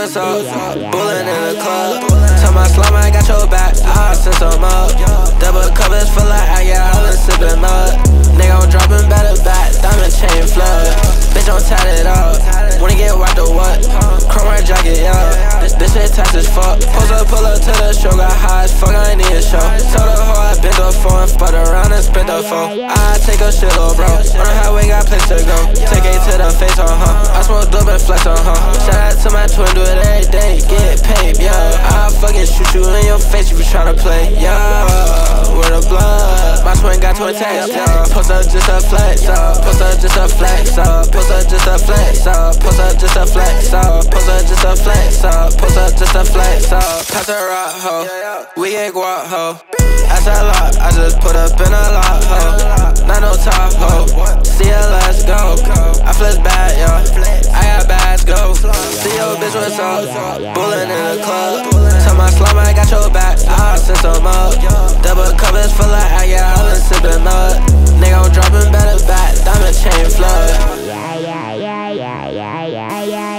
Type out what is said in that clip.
what's up. Bullin' in the club. Tell my slime I got your back. I'll send some up. Double covers full of air, yeah, I've been sippin' mud. Nigga, I'm dropping better back. Diamond chain flood. Bitch, I'm tatted up. Wanna get whacked or what? Chrome red jacket, yeah. This shit tight as fuck. Pull up to the show. Got high as fuck, I ain't need a show. Told the hoe I been the phone. Spun around and spent the phone. I take a shit, little bro. On the highway, got place to go. Take it to the face, I smoke dope and flex, Shout out to my twin, do it every day. Get paid, yeah. I'll fucking shoot you in your face if you tryna play, yeah. Where the blood? My twin got twin tags, yeah. Post up just a flex, post up just a flex, post up just a flex, post up just a flex, post up just a flex, post up just a flex, pass a rock, ho. We get guap, ho. Ass a lot, I just put up in a lot, ho. Not no top, ho. See ya, let's go. I flex bad, yo. I got bags, go. See your bitch, what's up? Bullin' in the club. Tell my slime I got your back. I'll send some up. Double covers full of air, yeah, I've been sippin' mud. Nigga, I'm dropping better back. Diamond chain flood.